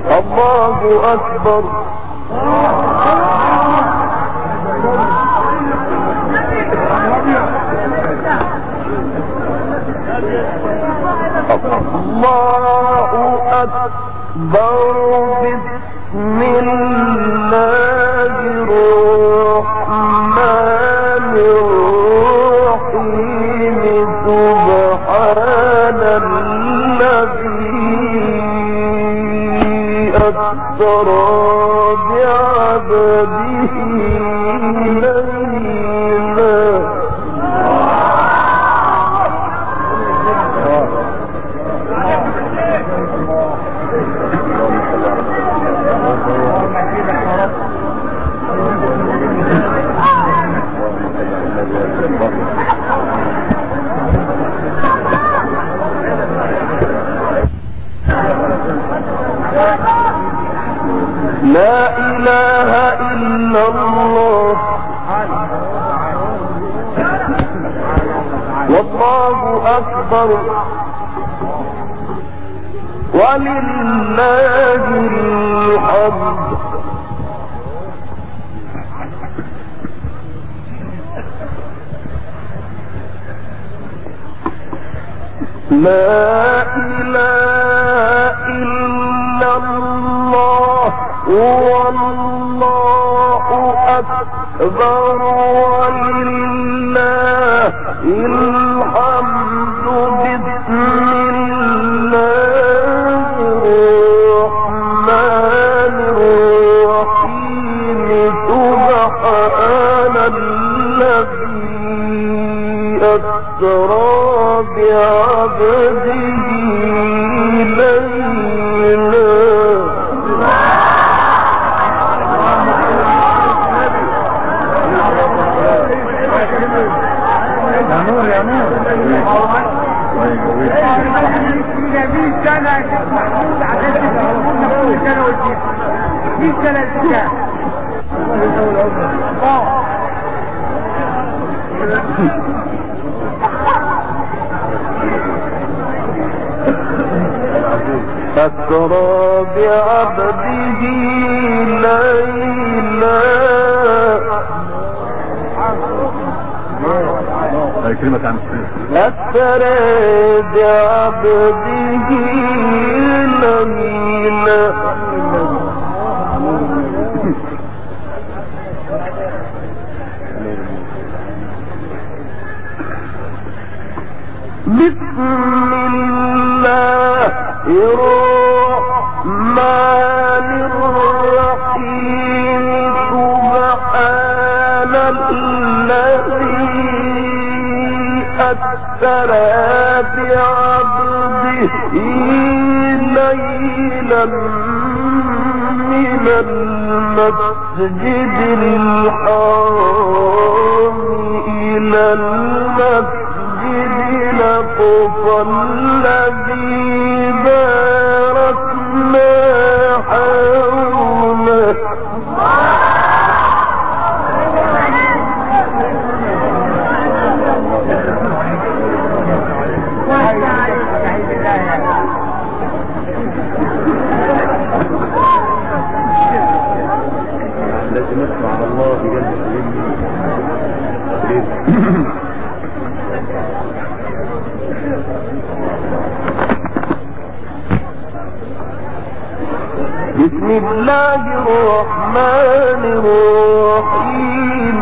الله أكبر. الله أكبر. بسم الله الرحمن الرحيم. سبحان الذي أسرى بعبده ليلا. لا إله إلا الله والله أكبر ولله الحمد. لا إله إلا الله والله أكبر ولله الحمد. بسم الله الرحمن الرحيم. سبحان الذي أسرى بعبده ليلا. يا نور 100 سنة محمود عشان تكون 100 سنة وتجيب 100 سنة الكتاب. أسرى بعبده ليلا. أسرى بعبده ليلا. بسم الله الرحمن الرحيم. سبحان الذي أسرى بعبده ليلا من المسجد الحرام إلى المسجد الأقصى الذي باركنا حوله. لازم نسمع على الله بجد. بسم الله الرحمن الرحيم.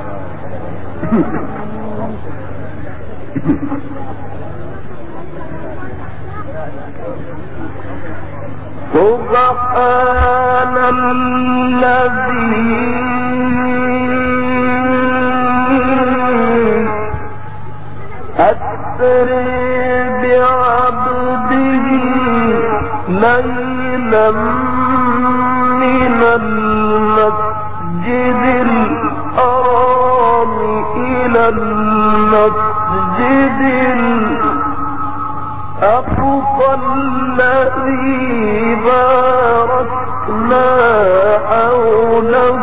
سبحان الذي أسرى بعبده ليلا من المسجد الحرام إلى المسجد الأقصى الذي باركنا حوله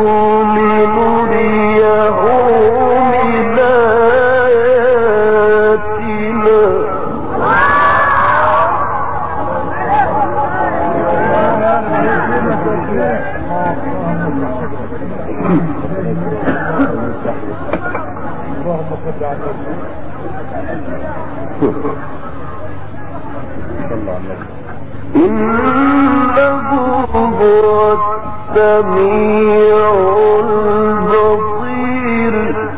لنريه من آياتنا. السميع البصير.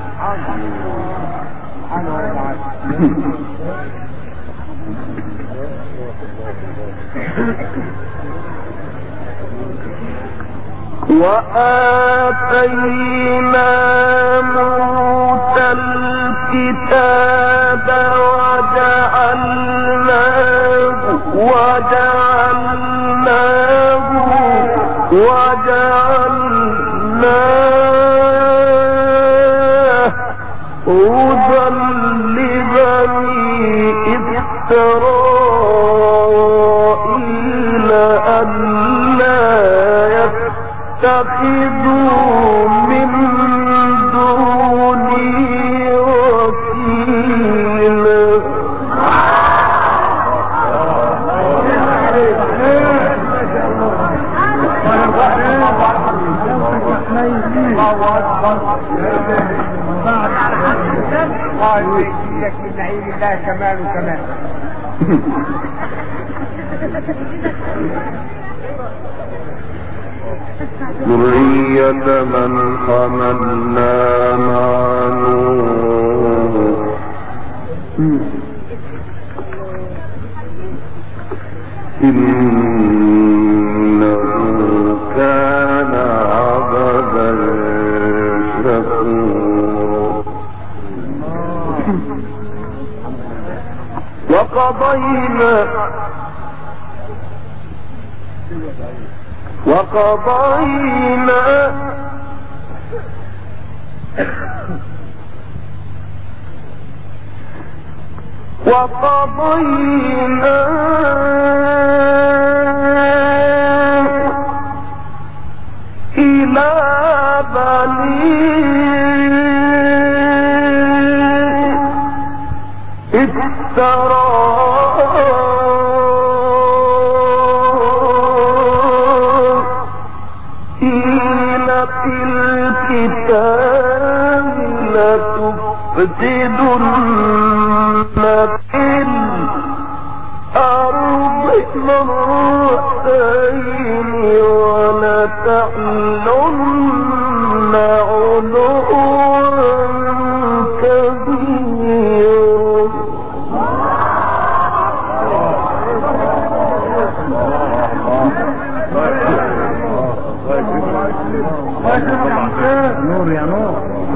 وآتينا موسى الكتاب وجعلناه هدى لبني إسرائيل ألا يتخذوا من دوني وكيلا. قال ويجيلك من نعيم الله كمال وكمال. ذرية من حملنا مع نوح إنه كان عبدا شكورا. وقضينا إلى بني إسرائيل في الكتاب لتفسدن في الأرض مرتين ولتعلن علوا كبيرا. نور يا نور.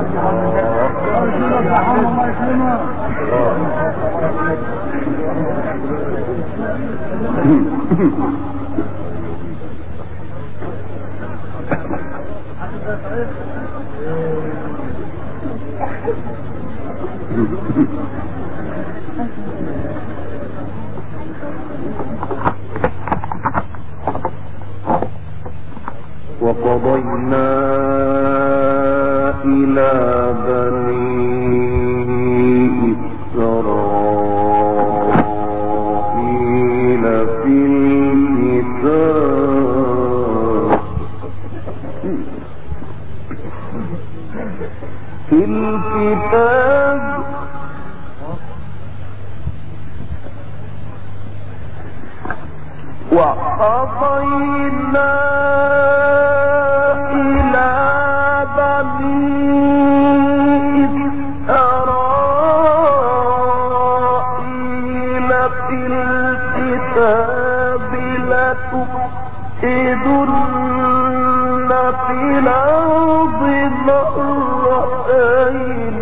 وقضينا إلى بني إسرائيل في الكتاب وقضينا إلى بني إسرائيل في الكتاب لتفسدن في الأرض مرتين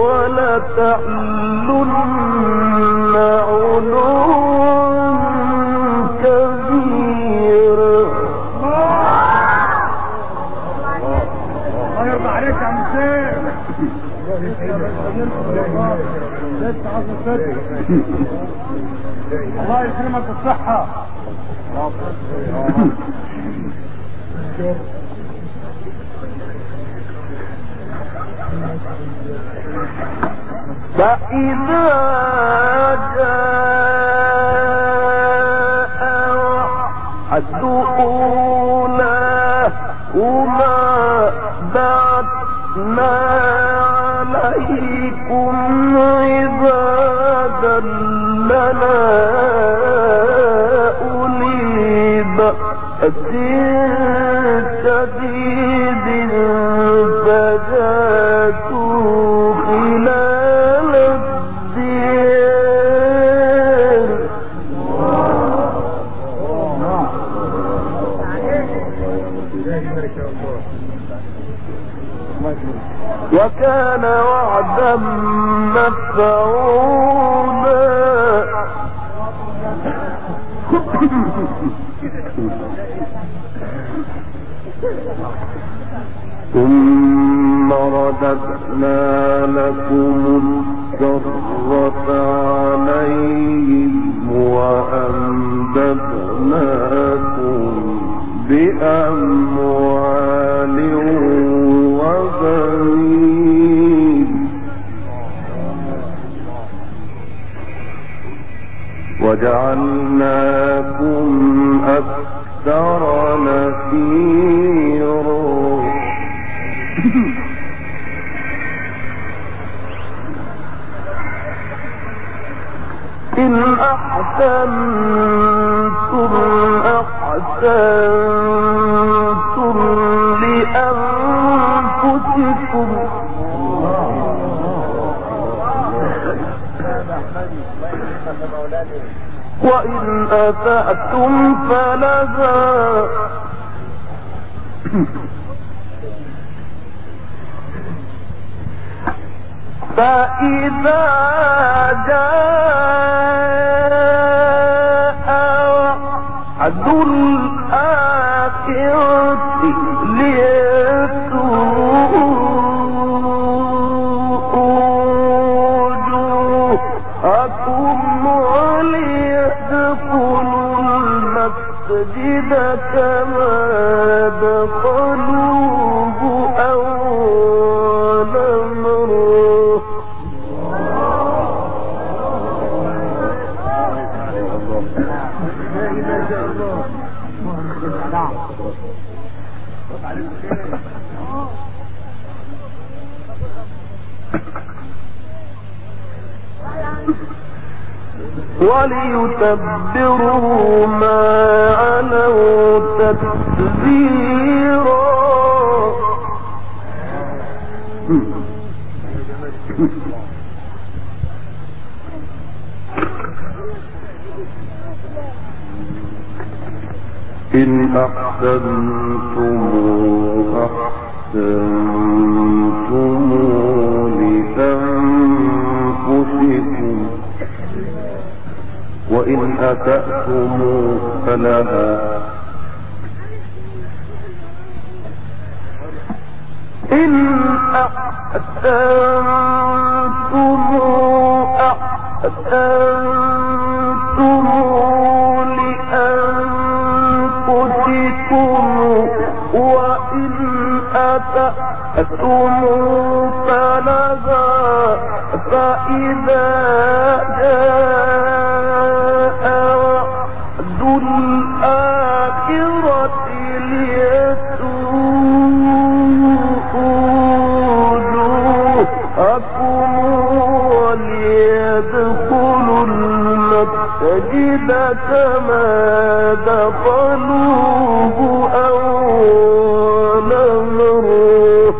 ولتعلن علوا كبيرا. الله يرضى عليك يا مسير. الله يسلمك بالصحة. فإذا جاء وعد أولاهما بعثنا عليكم عبادا لنا أولي بأس شديد فجاسوا خلال الدير وكان وعدا مفعولا ثم رددنا لكم الكرة عليهم وأمددناكم بأموال وبنين وجعلناكم أكثر نفيرا إن أحسنتم أحسنتم لأنفسكم وإن أسأتم فلها فإذا جاء وعد الآخرة ليسوءوا وجوهكم وليدخلوا المسجد كما دخلوه أول مرة وليتبروا ما علوا تتبيرا إن أحسنتم أحسنتم لأنفسكم وإن أسأتم فلها إن أحسنتم أحسنتم لأنفسكم وإن أسأتم فلها فإذا جاء وعد الآخرة وجوهكم وليدخلوا المسجد كما دخلوه أول مرة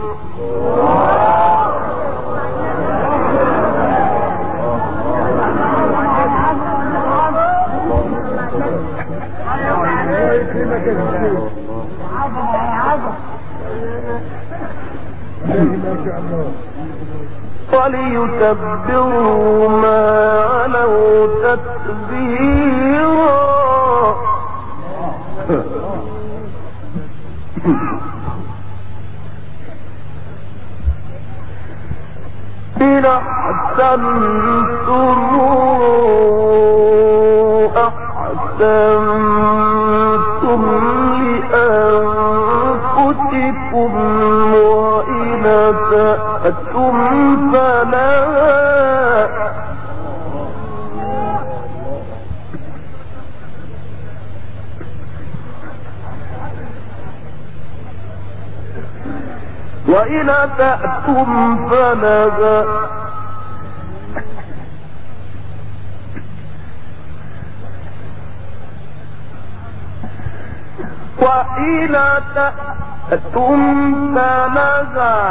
وليتبروا ما علوا تتبيرا إن أحسنتم أحسنتم لأنفسكم وإن أسأتم فلها وإن أسأتم فلها وإن فنزع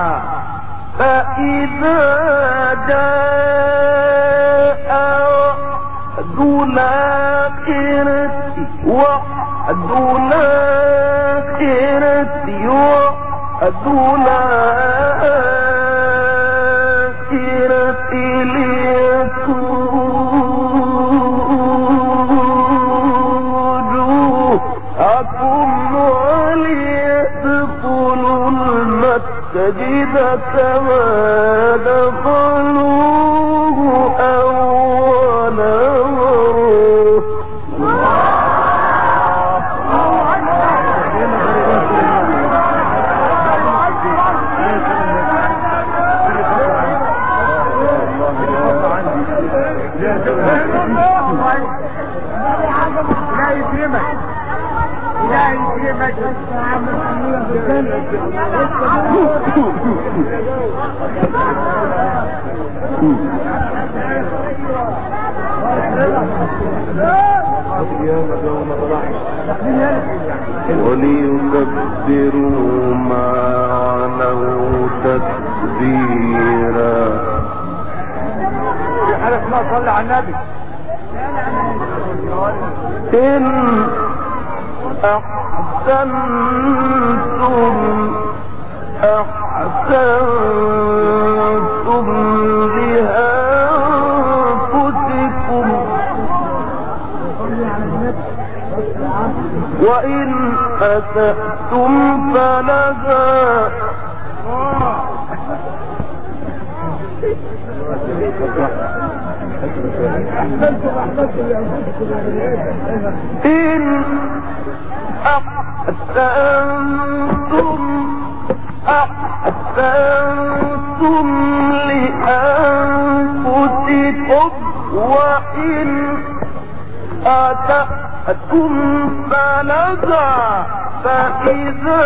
فإذا جاء وعد الآخرة ليسوء وليدخلوا المسجد كما دخلوه أول مرة. لا يكرمك لا يكرمك وليكبروا ما علوا تكبيرا. في حالة ما صلى على النبي. إن أحسنتم لأنفسكم وإن أسأتم فلها. إن أحسنتم لأنفسكم وإن أسأتم فلها فإذا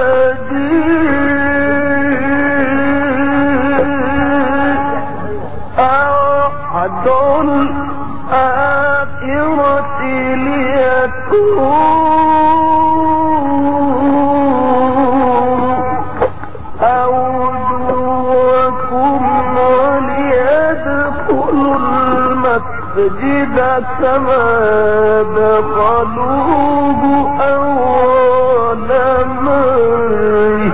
أحد الآخرة ليكون أوجوكم وليدخلوا المسجد كما دخلوه أول مرة.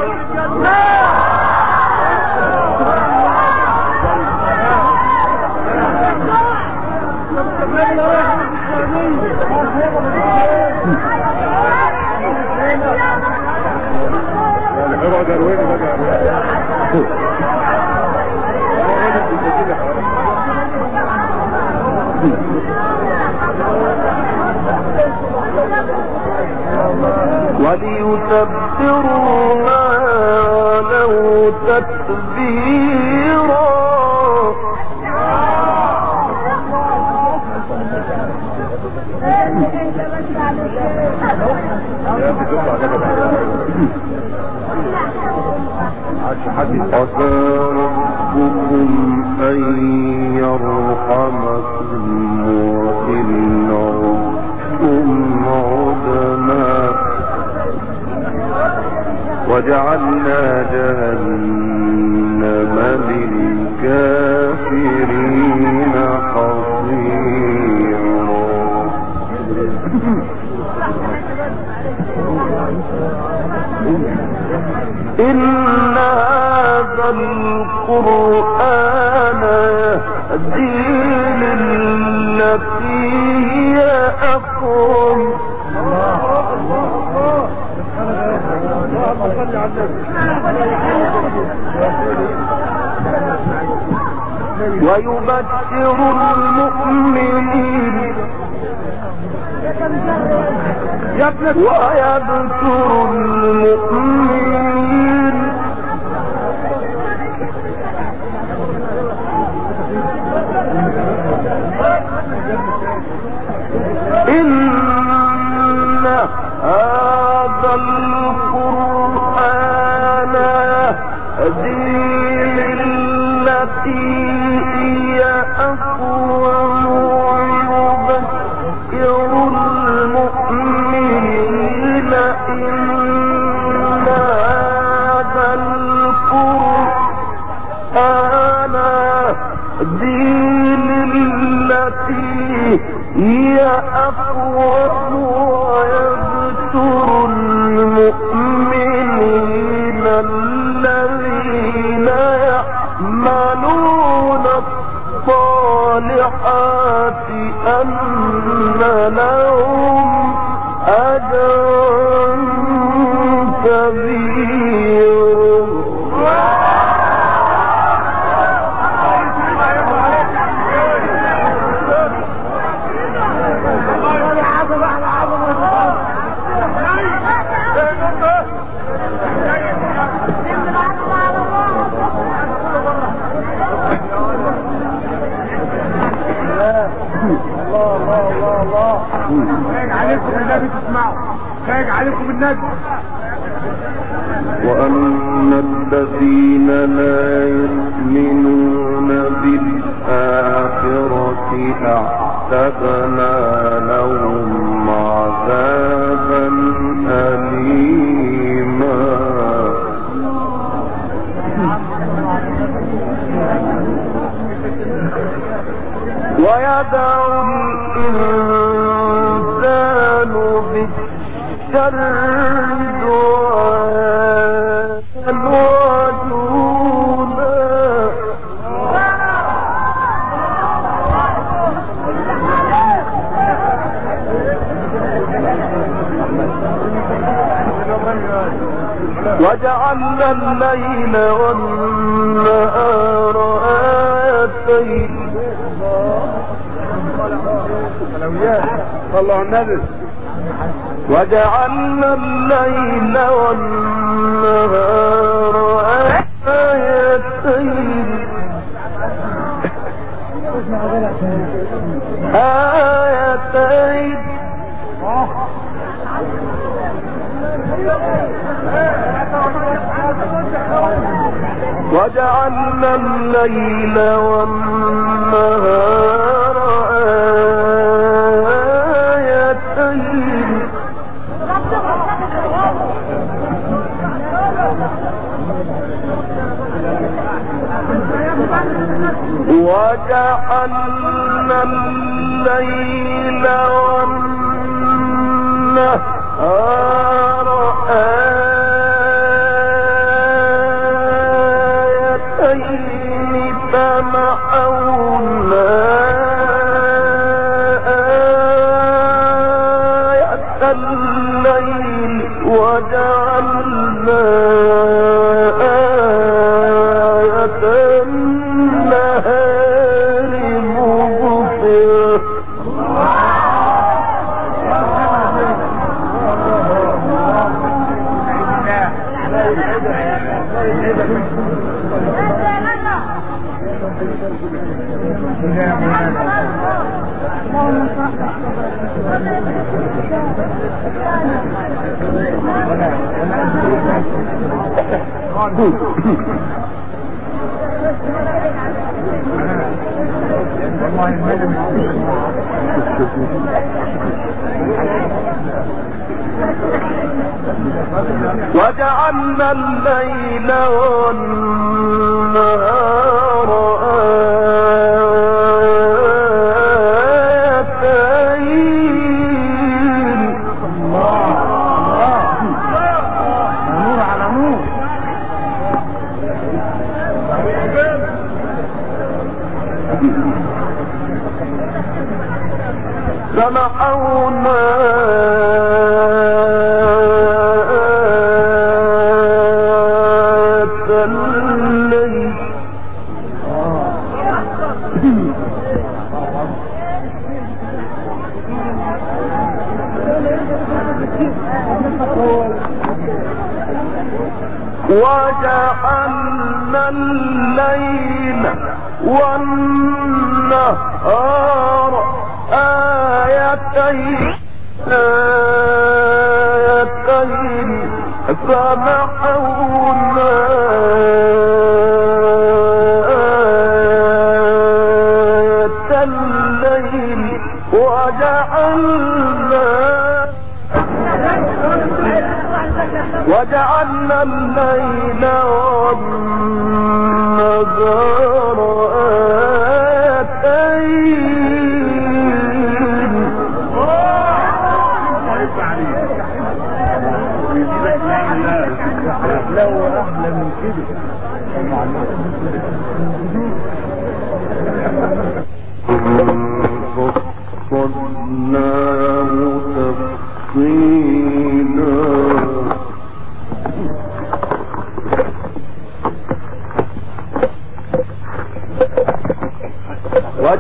وليتبروا ما لو تتبيرا. عسى ربكم أن يرحمكم وإن عدتم عدنا وجعلنا جهنم للكافرين حصيرا. إن هذا القرآن يهدي للتي هي أقوم. ويبشر المؤمنين ويبشر المؤمنين إن هذا القرآن يهدي للتي هي أقوم ويبشر المؤمنين إن كبير خايج عليكم النبي تسمعوا خايج عليكم النبي وأن الذين لا يؤمنون بالآخرة أعتدنا لهم عذابا أليما ويدعو الإنسان بالشر دعاء وجعلنا الليل والنهار آيتين صلوا على النبي وجعلنا الليل والنهار آيتين وجعلنا الليل والنهار آيتين وجعلنا الليل والنهار آيتين فمحونا آية الليل وجعلنا آية النهار مبصرة وجعلنا الليل والنهار آيتين نور على نور فمحونا الليل وجعلنا الليل والنهار آيتين فمحونا آية الليل وجعلنا الليل والنهار آيتين لو أحلى من كده فصلناه تفصيلا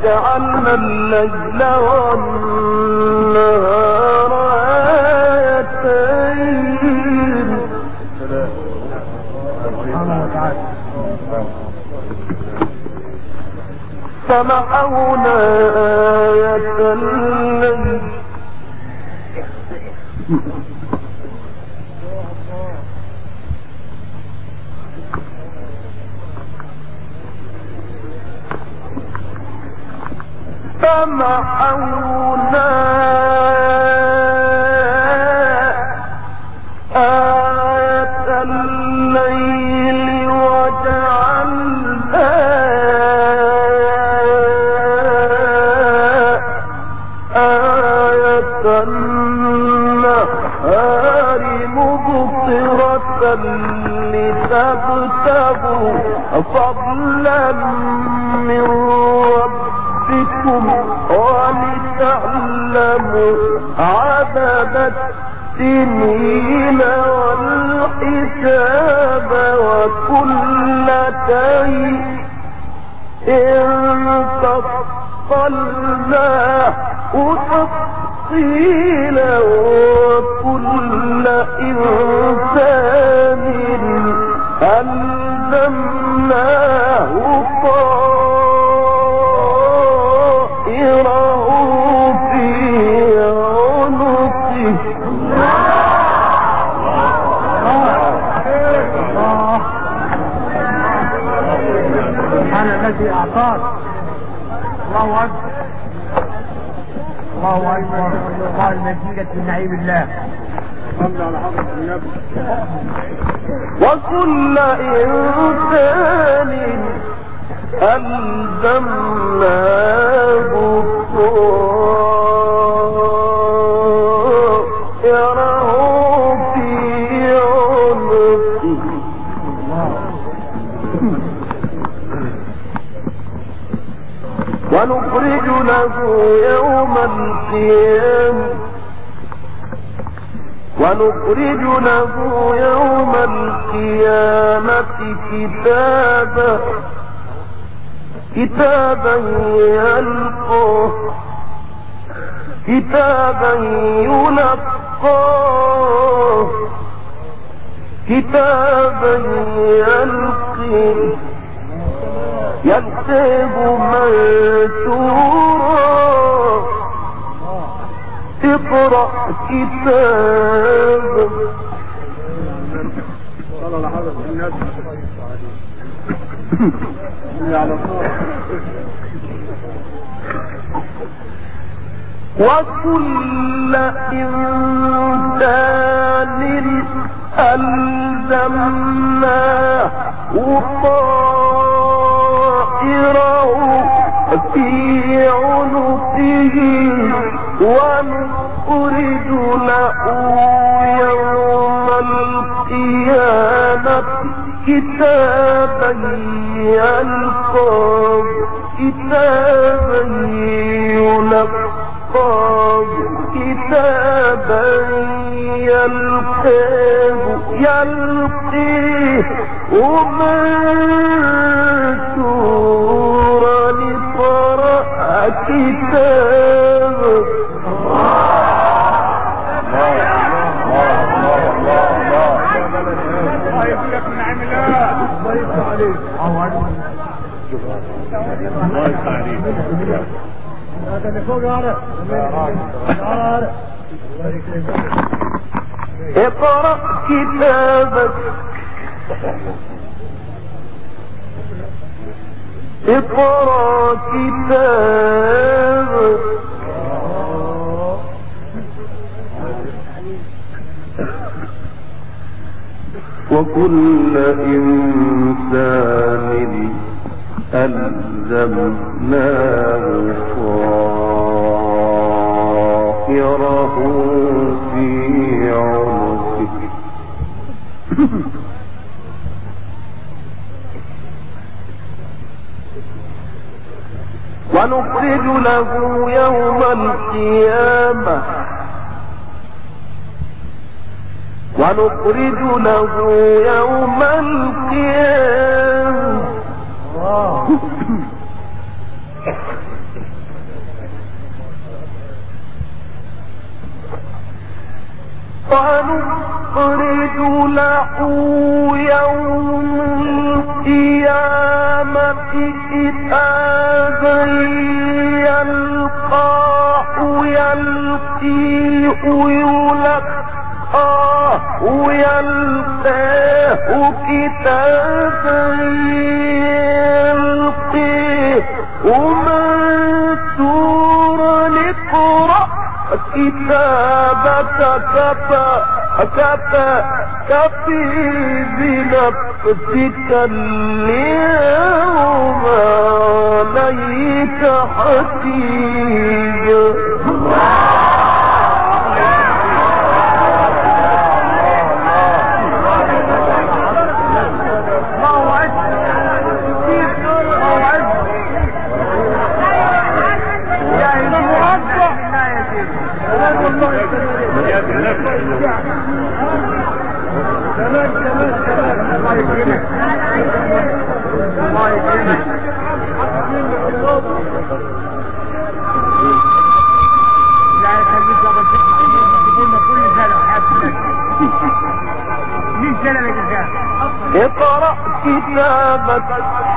وجعلنا الليل والنهار آيتين فمحونا آية الليل فمحونا آية الليل وجعلنا آية النهار مبصرة لتبتغوا فضلا من ربكم ولتعلموا عدد السنين والحساب وكل شيء فصلناه تفصيلا وكل إنسان ألزمناه طائره في عنقه سبحان الذي أعطاك. الله أكبر الله أكبر. الله المجيد من نعيم الله. وكل إنسان ألزمناه طائره في عنقه ونخرج له يوم القيامة كتابا يلقيه منشورا اقرأ كتابك وكل إنسان ألزمناه طائره في عنقه ونخرج له يوم القيامة كتابا يلقاه منشورا اقرأ كتابك اقرأ كتابك وكل إنسان ألزمناه طائره في عنقه ونخرج له يوم القيامة ونخرج له يوم القيامة كتابا يلقاه كتابا يلقيه منشورا اقرأ كتابك كفي بنفسك اليوم عليك حسيبا. اقرأ كتابك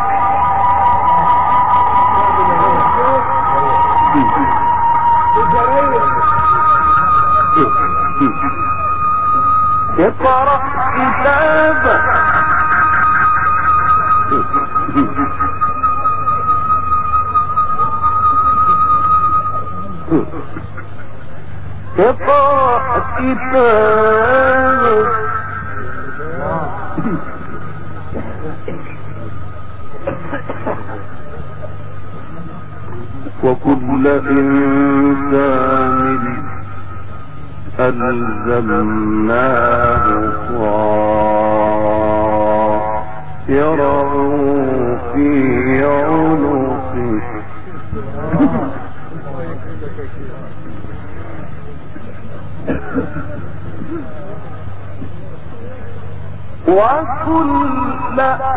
اقرأ كتابك اقرأ كتابك وكل إنسان ألزمناه طائره في عنقه وكل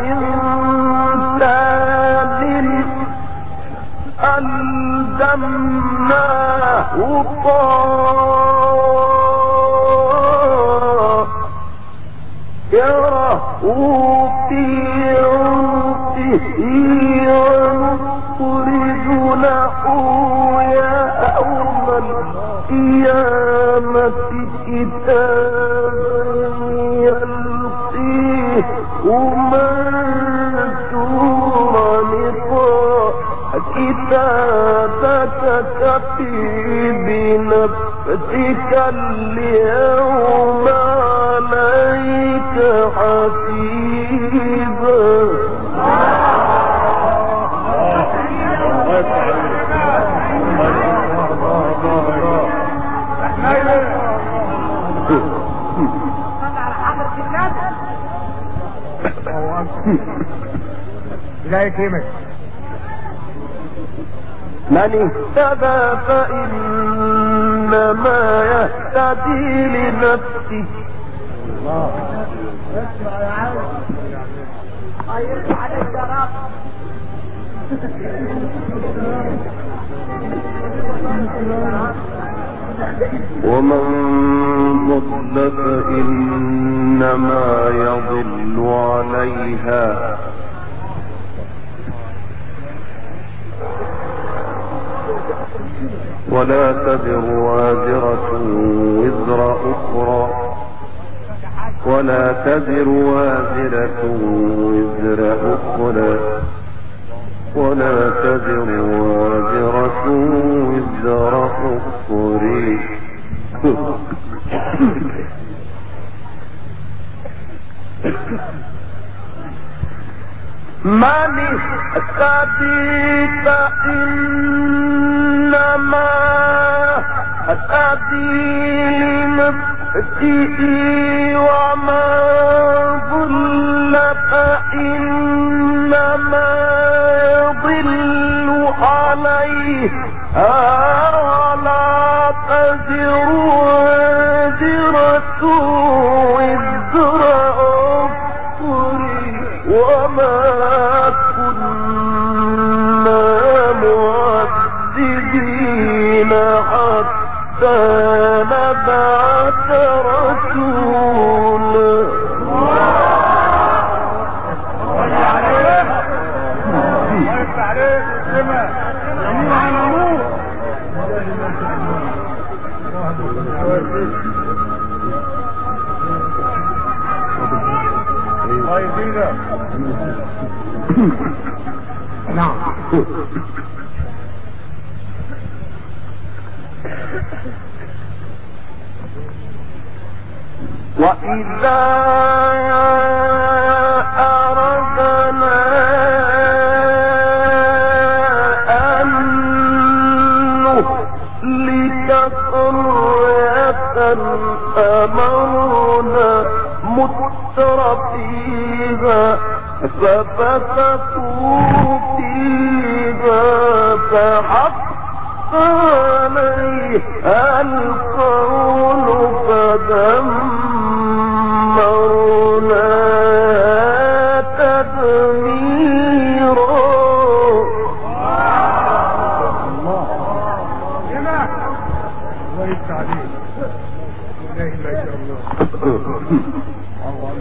إنسان ألزمناه طائره في عنقه ونخرج له يوم القيامة كتابا يلقيه منشورا كتابك كفي بنفسك اليوم عليك حسيبا. لا يكرمك. من اهتدى فإنما يهتدي لنفسه ومن ضل فإنما يضل عليها ولا تزر وازرة وزر أخرى من اهتدي فإنما اهتدي لنفسه ومن ضل فإنما يضل عليها ولا تزر وازرة وزر أخرى وما كنا معذبين حتى نبعث رسولا. الله يزيدك. نعم. وإذا أردنا أن نهلك قرية أمرنا متر فيها ففسقوا فيها فحق عليها القول فدمرناها تدميرا. الله يفتح عليك. لا اله الا الله.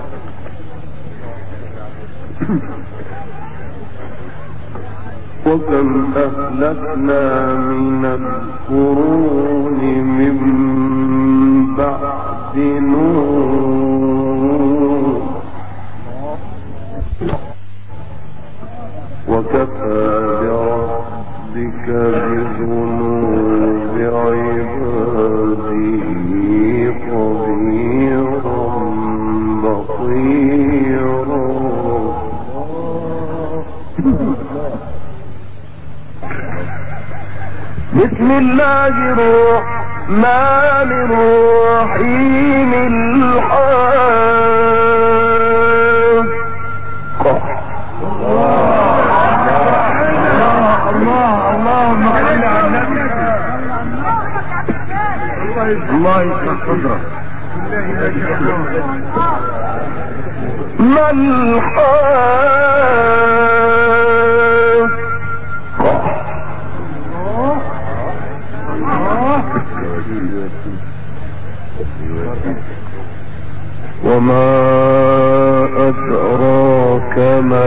وكم أهلكنا من القرون من بعد نوح وكفى بربك بذنوب عباده خبيرا بصيرا. بسم الله الرحمن الرحيم. الحاقة. الله يسمع صدرك. ما الحاقة؟ وما أدراك ما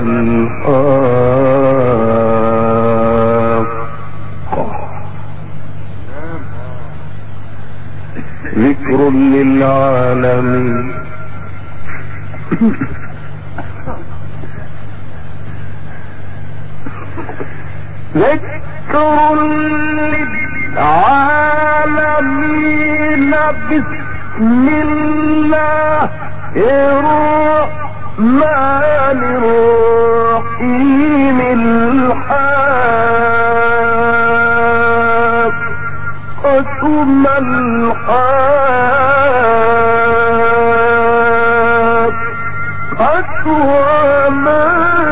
الحاقة. ذكر للعالمين. ذكر للعالمين. بسم الله الرحمن الرحيم. الحاقة ما الحاقة وما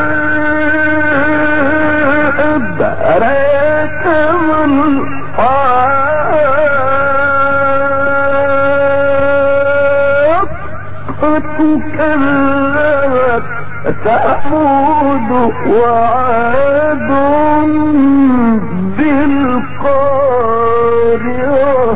أدراك ما الحاقة. كذبت ثمود وعاد بالقارعة.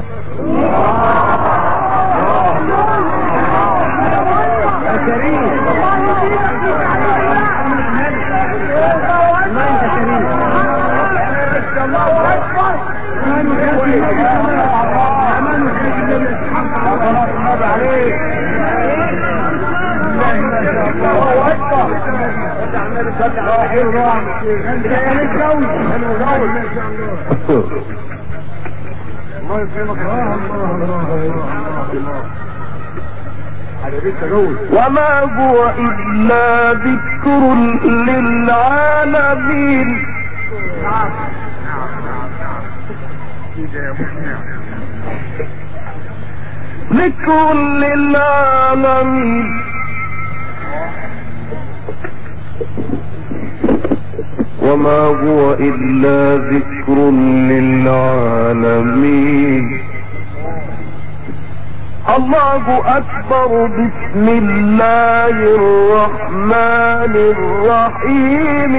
وما هو إلا ذكر للعالمين. ذكر للعالمين. وما هو إلا ذكر للعالمين. الله أكبر. بسم الله الرحمن الرحيم.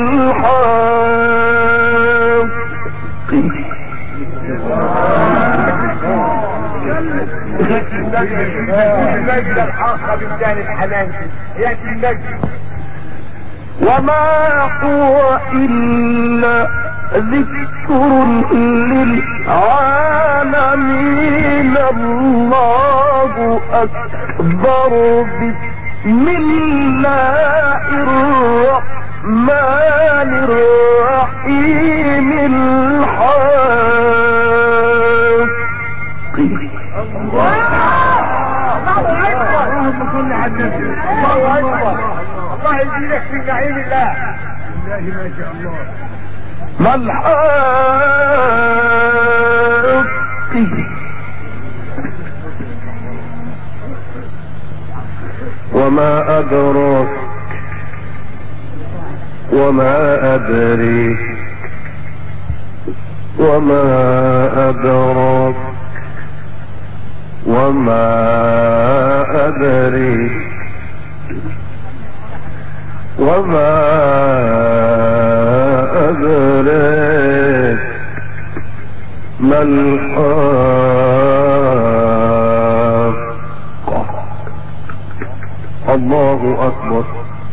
وما هو إلا ذكر للعالمين. الله أكبر. بسم بسم الله الرحمن الرحيم الحق. الله اكبر. اللهم صل على النبي. الله اكبر. الله يزيدك في نعيم الله. الله ما شاء الله. ما الحق وما أدراك وما أدريك وما أدراك وما أدريك وما أدريك ما الحق. الله أكبر.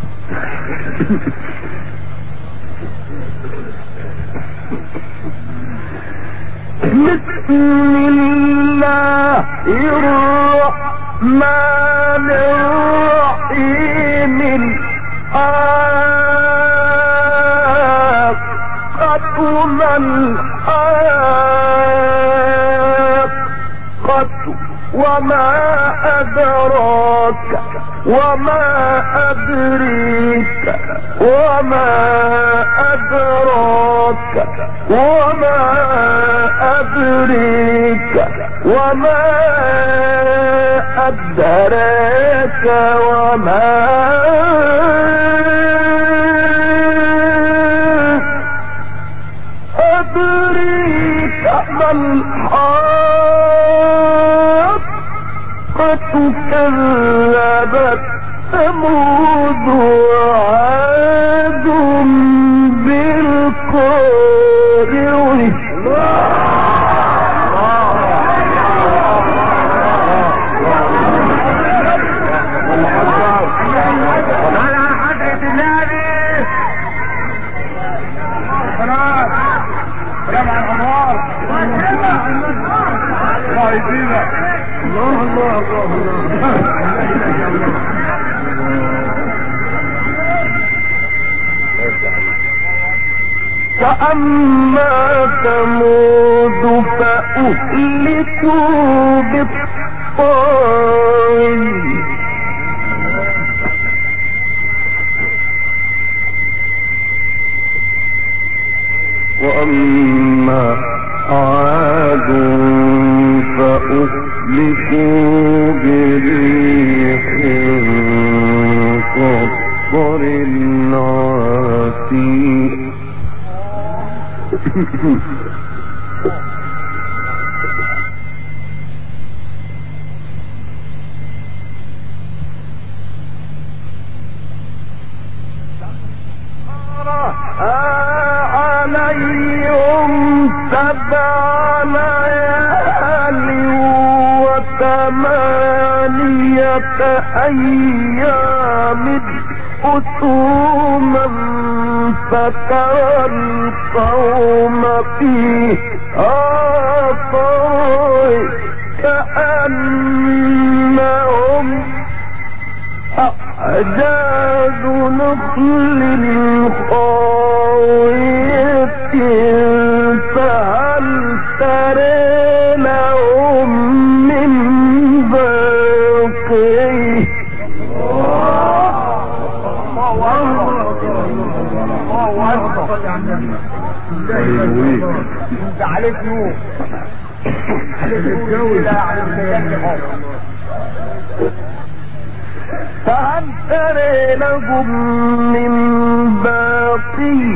بسم الله الرحمن الرحيم الحق. ما الحق وما أدراك وما أدريك وما أدراك وما أدريك وما أدراك وما أدريك ما الحق. كذبت ثمود وعاد بالقارعة. على حضرة النبي. سلام على الأنوار. الله يزيدك. الله الله الله. فأما ثمود فأهلكوا بالطاغية وأما عاد فأهلكوا بريح صرصر عاتيه. عليهم 7 ليال و8 أيام حسوما فترى القوم فيها كأنهم أعجاز نخل خاوية فهل ترى لهم من باقي. انت عليك نور. عليك نور. لا عليك نور. فهل ترى لهم من باقي.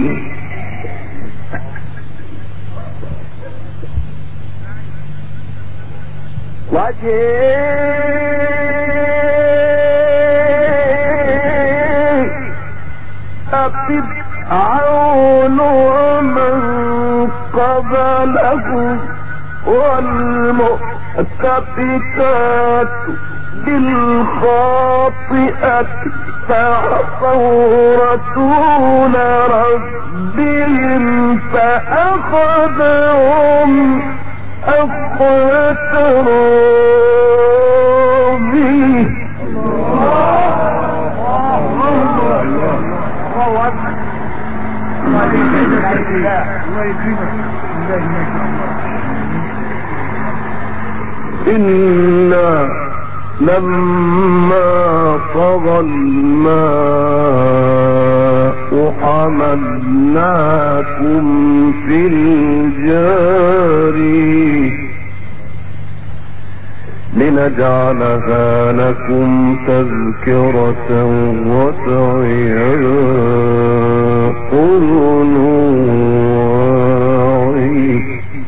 وجاء فرعون ومن قبله والمؤتفكات بالخاطئة فعصوا رسول ربهم فأخذهم أخذة رابية. يكرمك. الله يكرمك. إنا لما طغى الماء حملناكم في الجاري لنجعلها لكم تذكرة وتعيها أذن واعي.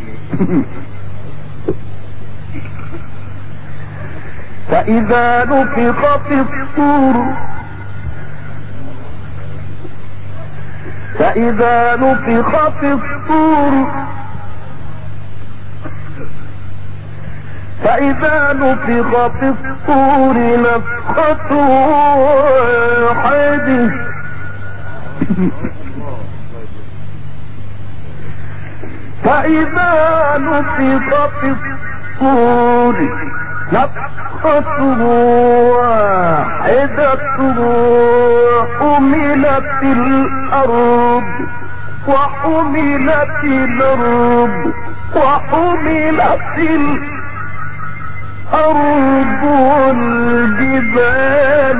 فإذا نفخ في الصور فإذا نفخ في الصور نفخة واحدة فإذا نفخ في الصور نفخة واحدة وحملت الأرض والجبال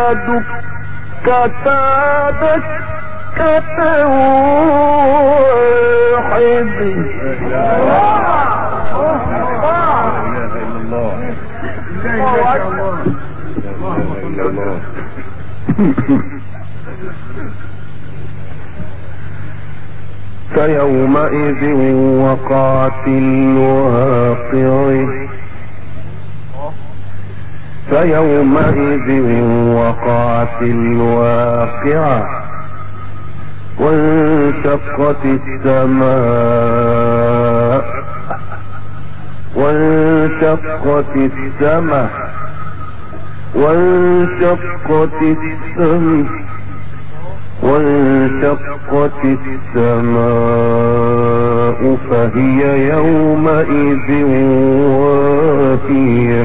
فدكتا دكة واحدة. فيومئذ وقعت الواقعة وانشقت السماء فهي يومئذ واهية.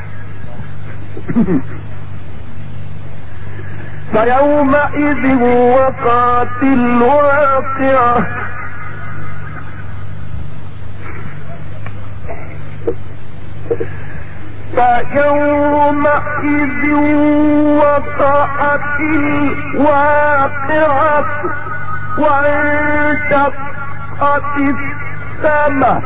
فيومئذ وقعت الواقعة وانشقت السماء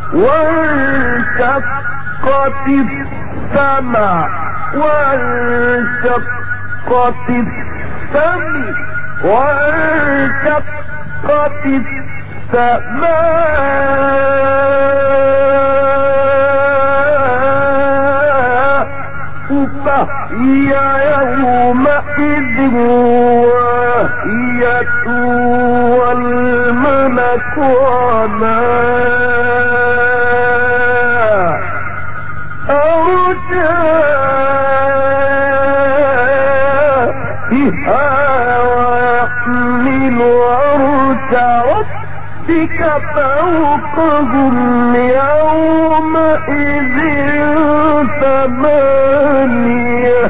فهي يومئذ واهية والملك على أرجائها ويحمل عرش ربك فوقهم يومئذ ثمانية.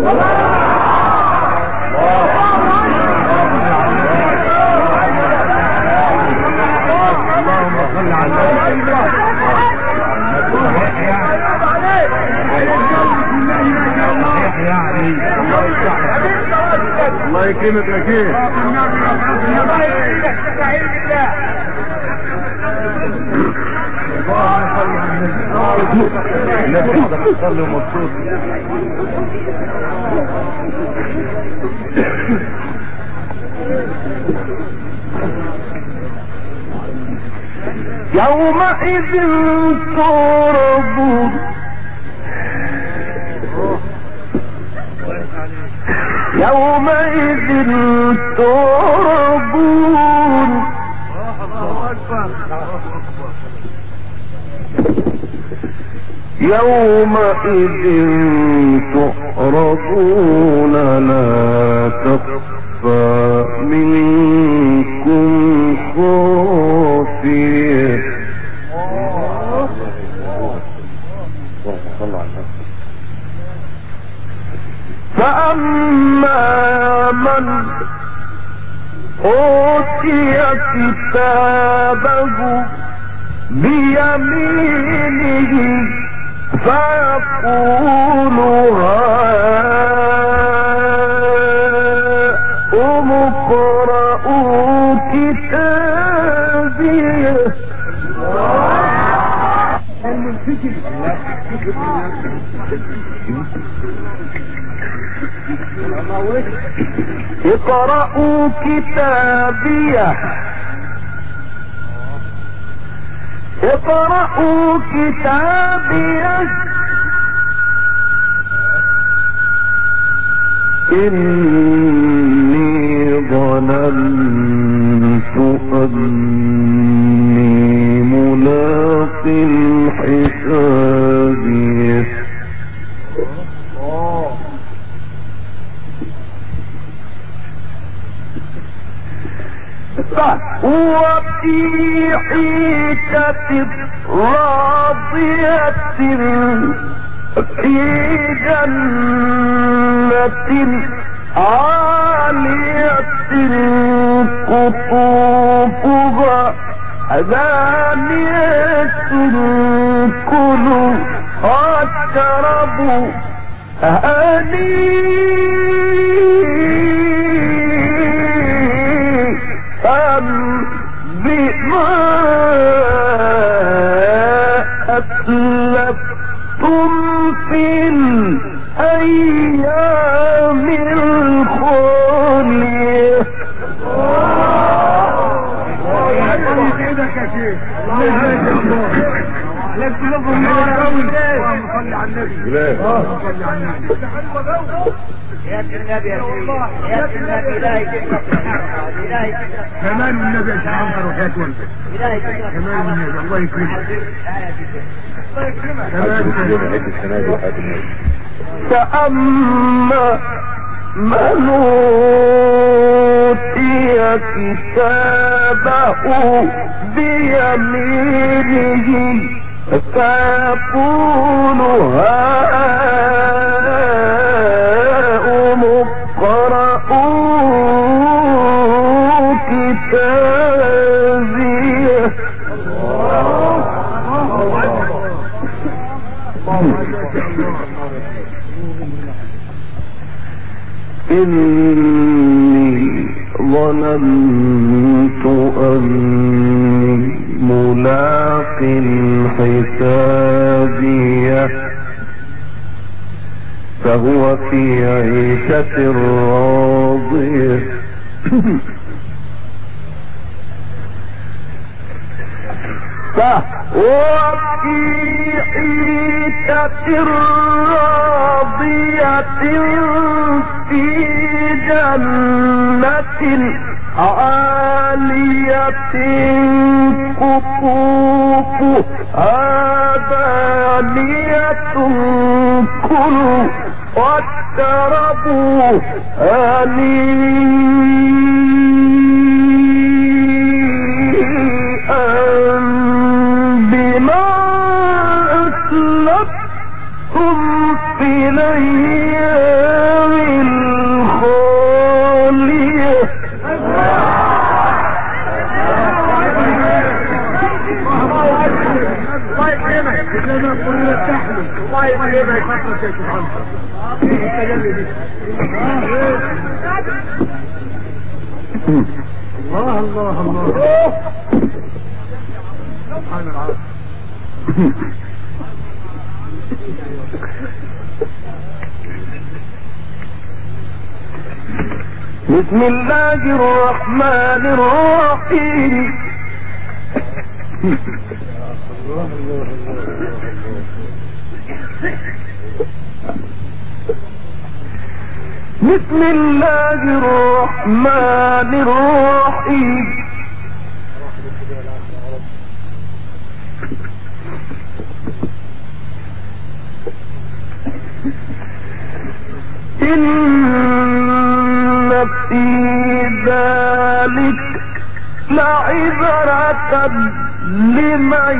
الله يكرمك يا شيخ. الناس قاعدة تصلي ومبسوط. يومئذ تعرضون لا تخفى منكم خافية. فأما من أوتي كتابه بيمينه فيقول هاؤم اقرءوا كتابيه. اقرأوا كتابيه اقرأوا كتابيه إني ظننت أني ملاق حسابي. فهو في حيشة راضية في جنة عالية قطوفها دانية كلوا واشربوا هنيئا بما أسلفتم في الأيام الخالية. يا النبي يا النبي لا يجيبك كمان النبي يا شيخ عنتر وحياة والدك. كمان النبي الله يكرمك. فأما من أوتي كتابه بيمينه فيقول هاؤم اقرءوا كتابيه. إني ظننت أني ملاق حسابيه فهو في عيشة راضية. فهو في عيشة راضية في جنة عالية قطوفها دانية كلوا واشربوا هنيئا بما أسلفتم في الأيام الخالية. الله يكرمك. إننا كلنا تحمل. الله يكرمك. فترة يا شيخ عنتر. الله الله الله. سبحان الله. بسم الله الرحمن الرحيم. بسم الله الرحمن الرحيم. إن في ذلك لعبرة لمن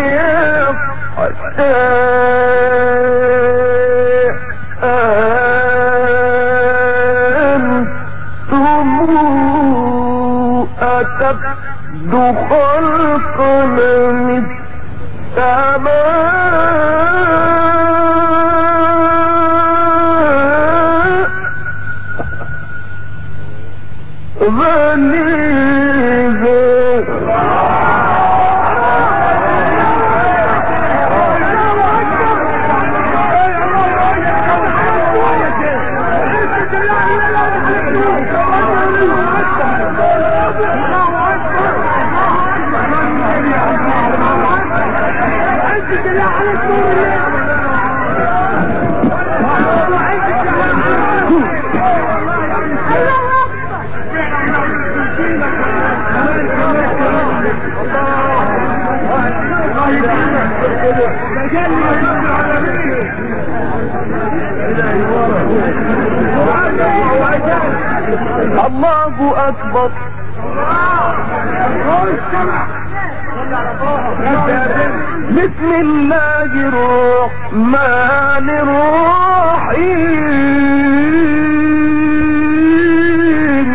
يخشى أنتم الله أكبر. بسم الله الرحمن الرحيم.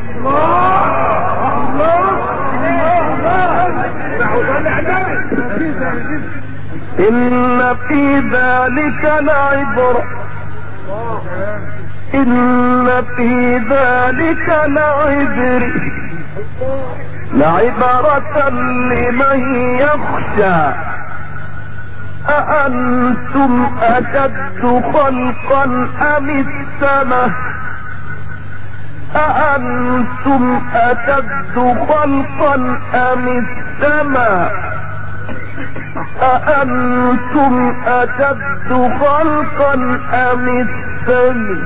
إن في ذلك لعبرة، إن في ذلك لعبرة لمن يخشى. أأنتم أشد خلقا أم السماء؟ أأنتم أشد خلقا أم السماء؟ أأنتم أشد خلقا أم السماء؟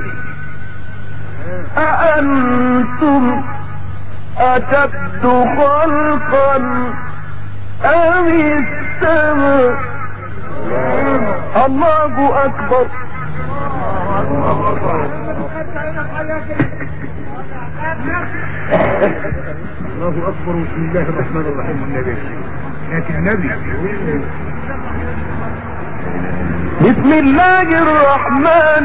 أأنتم أشد خلقا أم السماء؟ الله أكبر. الله أكبر. بسم الله الرحمن الرحيم. النبي لكن النبي بسم الله الرحمن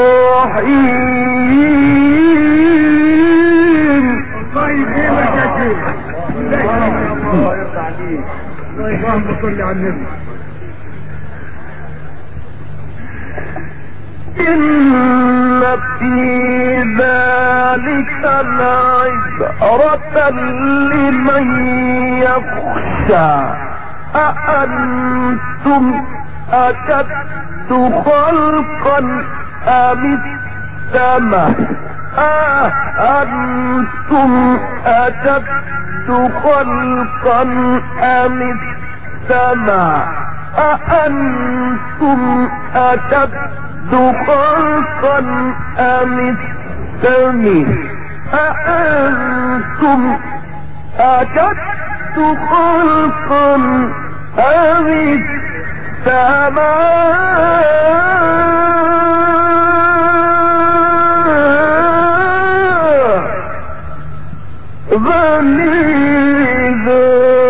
الرحيم. الله يكرمك يا شيخ. الله يرضى عليك. اللهم صل على النبي. إن في ذلك لعبرة لمن يخشى. أأنتم أشد خلقا أم السماء؟ أأنتم أشد خلقا أم السماء؟ أأنتم أشد خلقا أم السماء؟ أأنتم أشد خلقا أم السماء؟ غليظا.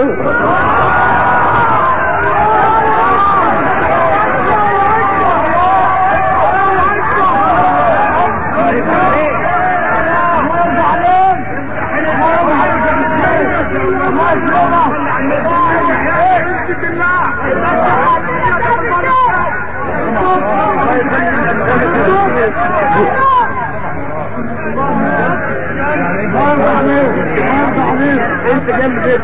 انت جنب بيت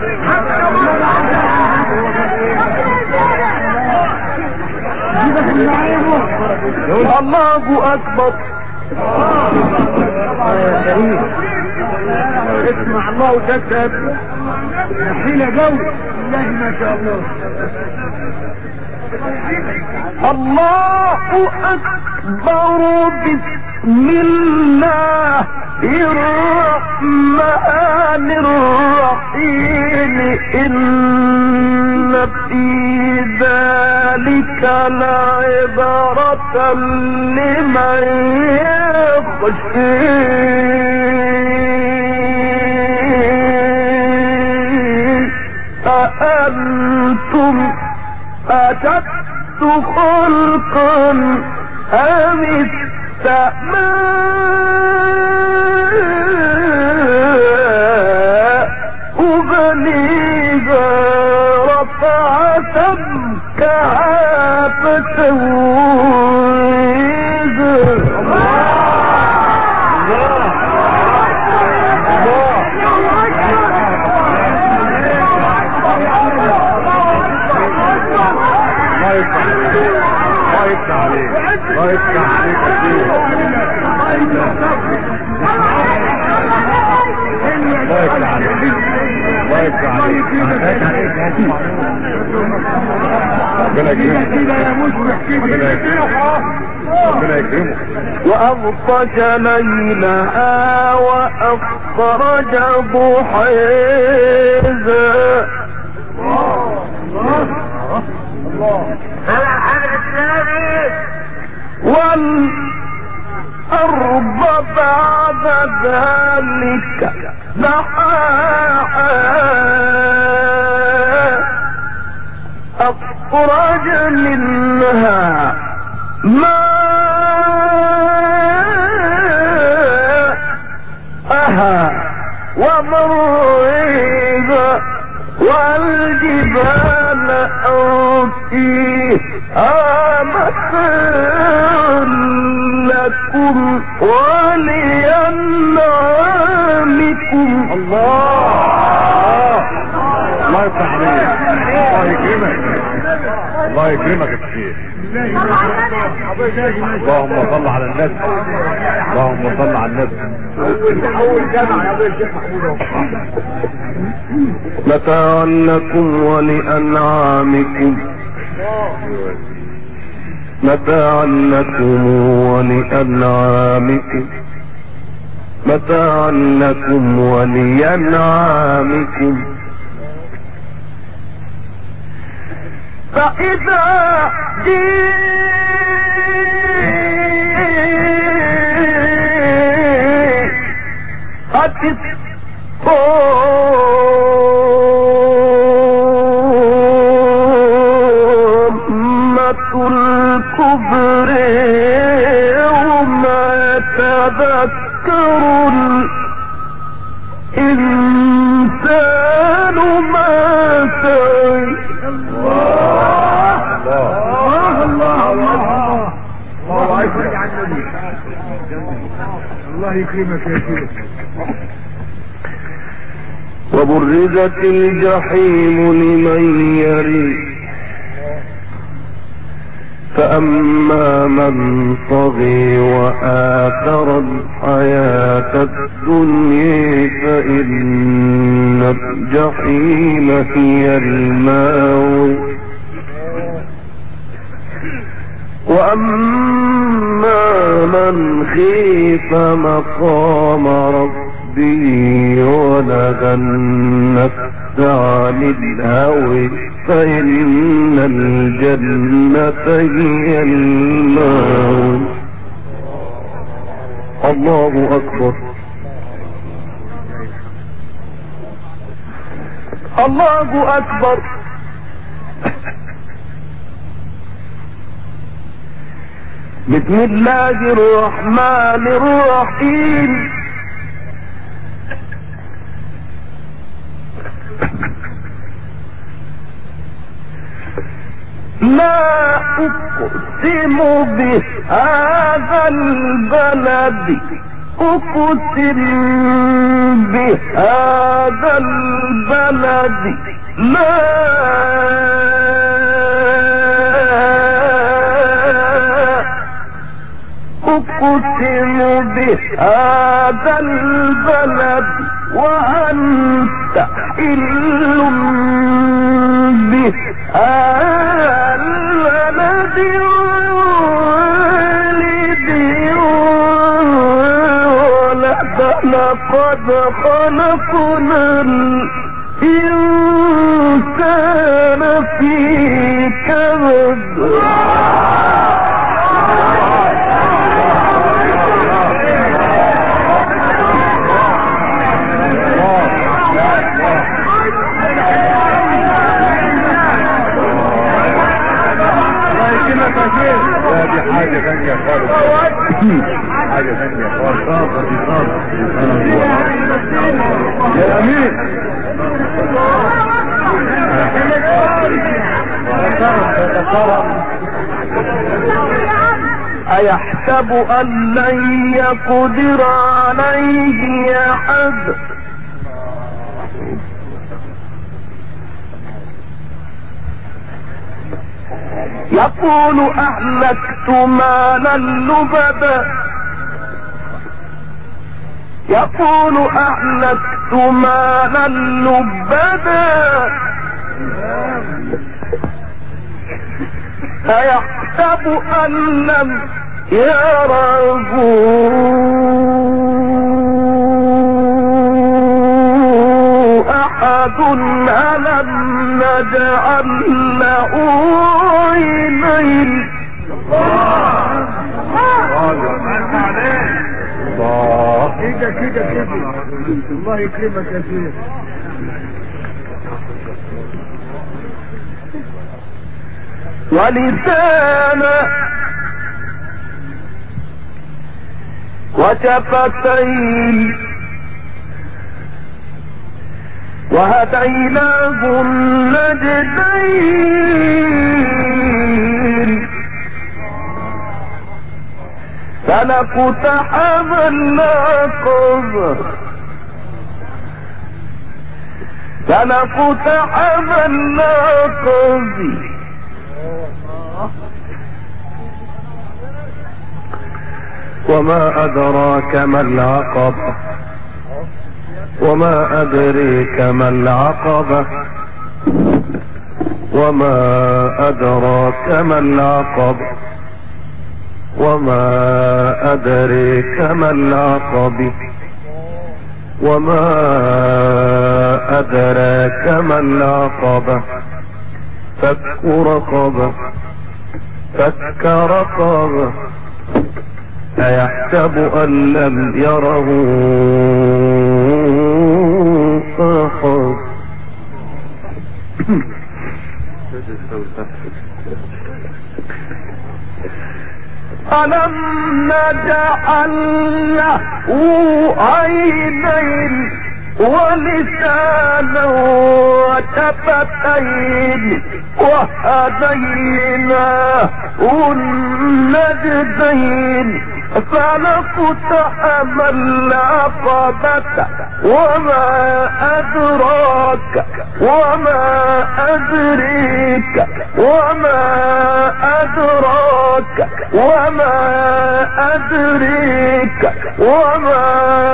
الله اكبر. اسمع الله وتكتب حين جو. الله ما شاء الله. الله أكبر. بسم الله الرحمن الرحيم. إن في ذلك لعبرة لمن يخشى. أأنتم أشد خلقا أم السماء؟ غليظا. رفع سمكها فتويزا. الله كده يا مشرح كده ربنا يكرمه. وأغطش ليلها وأخرج ضحيها والأرض بعد ذلك دحاها أخرج منها ماءها ومرعيها والجبال أوتيها متاعا لكم ولأنعامكم. الله يفتح عليك. الله يكرمك. الله يكرمك يا شيخ. اللهم صل على النبي. اللهم صل على النبي. اول جامعه يا ابو الشيخ محمود. متاعا لكم ولأنعامكم. متاعا لكم ولأنعامكم. متاعا لكم ولأنعامكم. فإذا جاءت الطامة الكبرى يوم يتذكر الإنسان ما سعى. الله يكرمك يا شيخ. وبرزت الجحيم لمن يري فأما من طغي وآثر الحياة الدنيا فإن الجحيم هي المأوى. وأما من خيف مقام ربه ونهى النفس عن الهوى فإن الجنة هي المأوى. الله أكبر. الله أكبر. بسم الله الرحمن الرحيم. لا أقسم بهذا البلد. أقسم بهذا البلد. لا أقسم بهذا البلد وأنت حل بهذا البلد لقد خلقنا الإنسان في كبد. دي حاجة ثانية خالص. حاجة ثانية خالص. يا أمين. أيحسب أن لن يقدر عليه أحد. يقول أهلكت مالا لبدا. يقول أهلكت مالا لبدا أيحسب أن لم يره أحد ألم نجعل له عينين كده الله يكرمك يا شيخ. ولسانا وشفتين وهديناه النجدين فلقتحم العقبة وما أدراك ما العقبة وما أدريك ما العقبة وما أدراك ما العقبة وما أدريك ما العقبة وما أدراك ما العقبة فك رقبة أيحسب أن لم يره أحد ألم نجعل له عينين ولسانا وشفتين وهديناه النجدين فلقتحم العقبة وما أدراك وما أدريك وما أدراك وما أدريك وما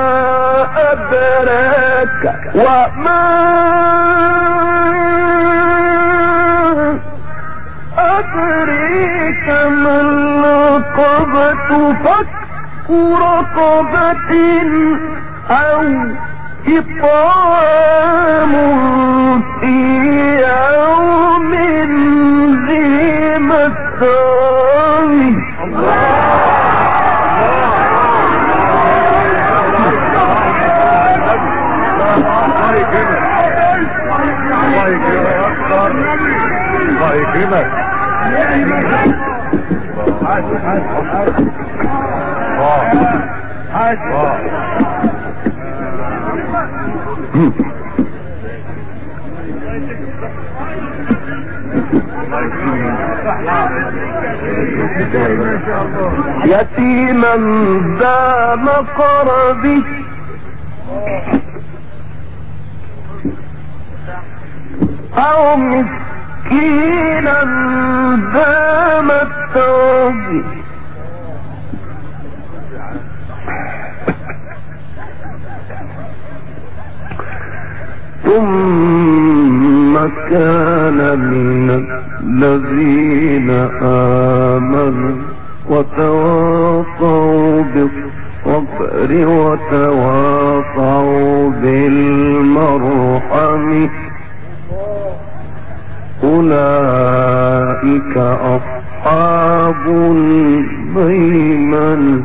أدراك وما أدريك ما العقبة فك رقبة أو إطعام في يوم ذي مسغبة. الله يكرمك. يتيما ذا مقربه أو مسكينا ذا متربه ثم كان من الذين آمنوا وتواصوا بالصبر وتواصوا بالمرحم أولئك أصحاب الميمنة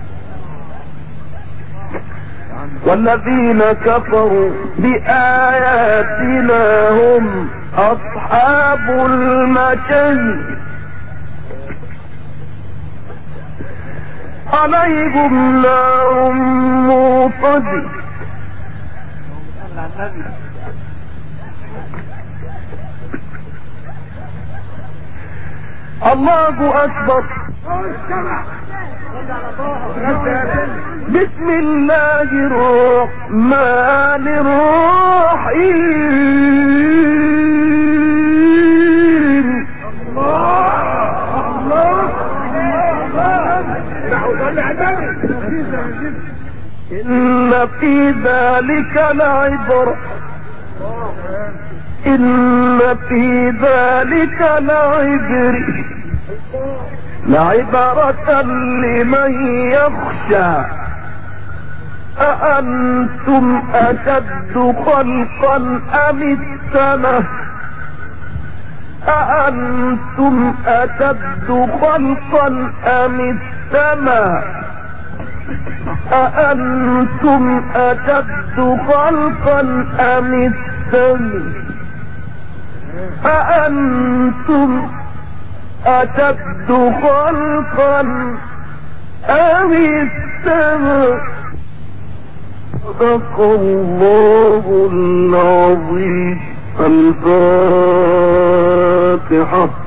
والذين كفروا بآياتنا هم أصحاب المشي عليهم نار موقدة. الله أكبر. بسم الله الرحمن الرحيم. إن في ذلك لعبرة إن في ذلك لعبرة لعبرة لمن يخشى أأنتم أشد خلقا أم السماء أأنتم أشد خلقا أم السماء أأنتم أشد خلقا أم السماء أأنتم أشد خلقا أم السماء صدق الله العظيم. الفاتحة.